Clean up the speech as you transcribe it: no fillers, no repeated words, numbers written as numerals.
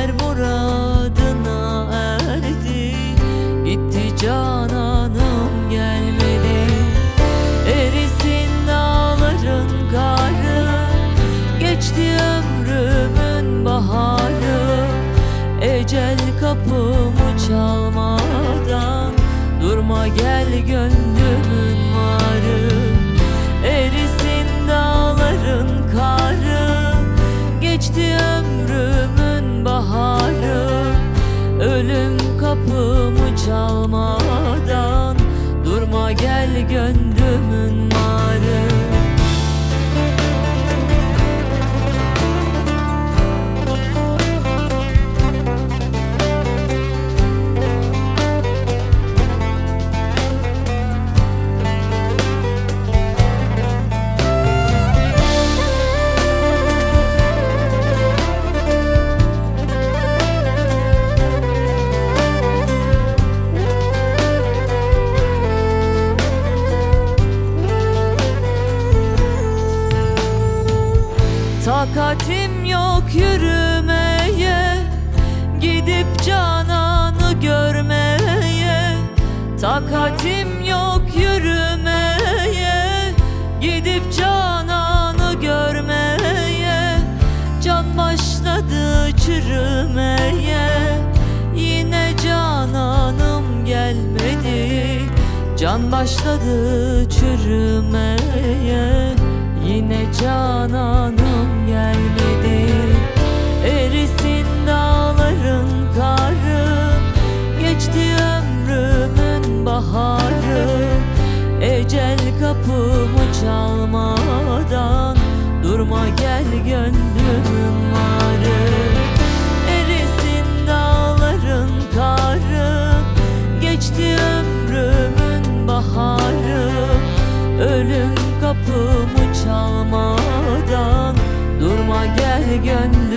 Eller muradına erdi, gitti cananım gelmedi. Erisin dağların karı, geçti ömrümün baharı. Ecel kapımı çalmadan durma gel gönlümün varı. Erisin dağların karı, geçti ömrümün baharı. Ölüm kapımı çalmadan durma gel gönlümün varı. Takatim yok yürümeye, gidip cananı görmeye. Takatim yok yürümeye, gidip cananı görmeye. Can başladı çürümeye, yine cananım gelmedi. Can başladı çürümeye, yine cananım gelmedi. Erisin dağların karı, geçti ömrümün baharı. Ecel kapımı çalmadan durma gel gönlümün varı. Erisin dağların karı, geçti ömrümün baharı. Ölüm kapımı çalmadan durma gel gönlüm